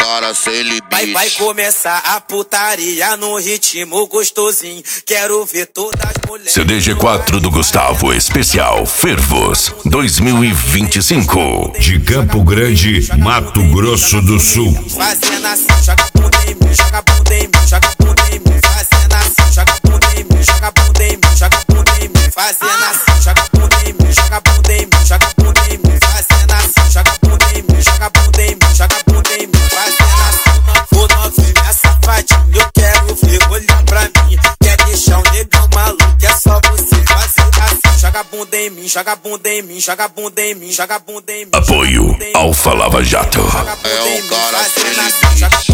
cara sem limite. Vai começar a putaria no ritmo gostosinho. Quero ver todas as mulheres. CDG4 do Gustavo, especial Fervos 2025. De Campo Grande, Mato Grosso do Sul. Fazendo assim, joga a bunda em mim, joga a bunda em mim, joga a bunda em mim. Fazendo assim, joga a bunda em mim, joga a bunda em mim, joga a bunda em mim. Fazendo assim, joga a bunda em mim, joga a bunda em mim, joga a bunda em mim. Fazendo assim, joga a bunda em mim, joga a bunda em mim, joga a bunda em mim. Fazendo assim, vou novinha safadinha, eu quero ver olhar pra mim. Quer deixar o negão maluco, é só você fazer assim. Joga a bunda em mim, joga a bunda em mim, joga a bunda em mim, joga a bunda em mim. Apoio Alfa Lava Jato. É um cara sem limite.